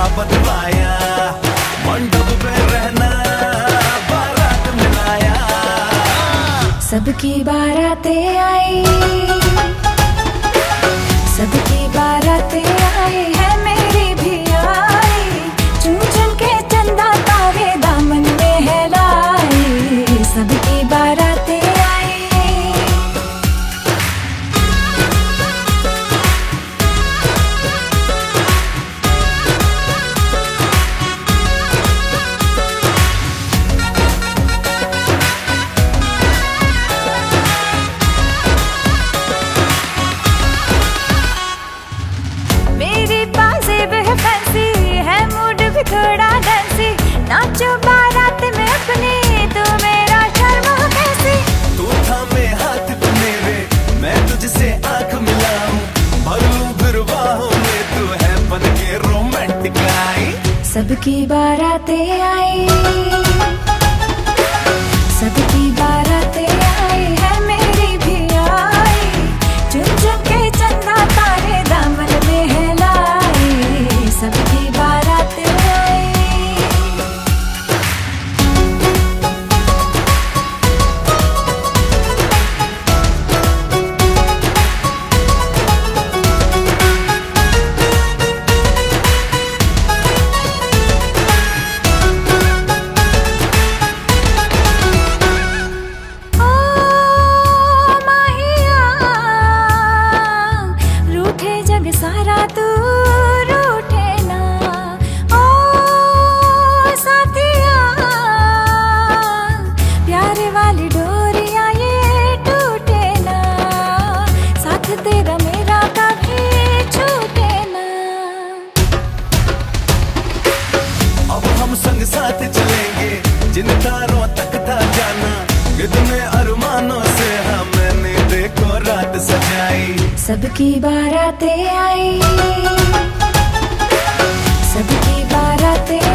बदलाया, मंडप पे रहना बारात मिलाया। सबकी बारातें आई, सबकी बारातें आई है, मेरी भी आई। चुन चुन के चंदा तारे दामन में है लाई, सबकी बारातें आई। थोड़ा डांसी नाचो बारात में अपनी, तू मेरा शर्मा कैसी। तू थामे हाथ तो मेरे, मैं तुझसे आंख मिलाऊं, भरूं फिर बाहों में, तू है बन के रोमांटिक आई। सबकी बारातें आई, सबकी बारातें आई है, मेरी भी आई। चुन चुन के चंदा तारे दामन में है लाई, सबकी बारातें सारा तू रूठे ना, ओ साथिया, प्यारे वाली डोरियां ये टूटे ना, साथ तेरा मेरा कभी छूटे ना। अब हम संग साथ चलेंगे, जिन तारों तक था जाना, कितने अरमानों से हमने देखो रात सजाई। सबकी बारातें आई, सबकी बारातें